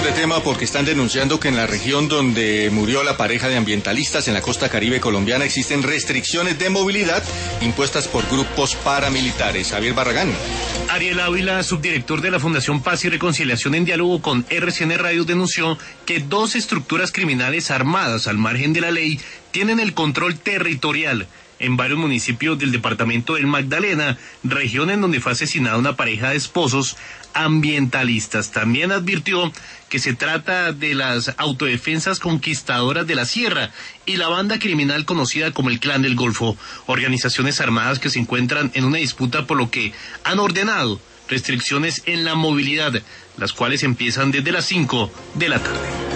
Cambiamos de tema porque están denunciando que en la región donde murió la pareja de ambientalistas en la costa caribe colombiana existen restricciones de movilidad impuestas por grupos paramilitares. Javier Barragán. Ariel Ávila, subdirector de la Fundación Paz y Reconciliación en diálogo con RCN Radio, denunció que 2 estructuras criminales armadas al margen de la ley tienen el control territorial en varios municipios del departamento del Magdalena, región en donde fue asesinada una pareja de esposos ambientalistas. También advirtió que se trata de las autodefensas conquistadoras de la sierra y la banda criminal conocida como el Clan del Golfo, organizaciones armadas que se encuentran en una disputa, por lo que han ordenado restricciones en la movilidad, las cuales empiezan desde las 5 de la tarde.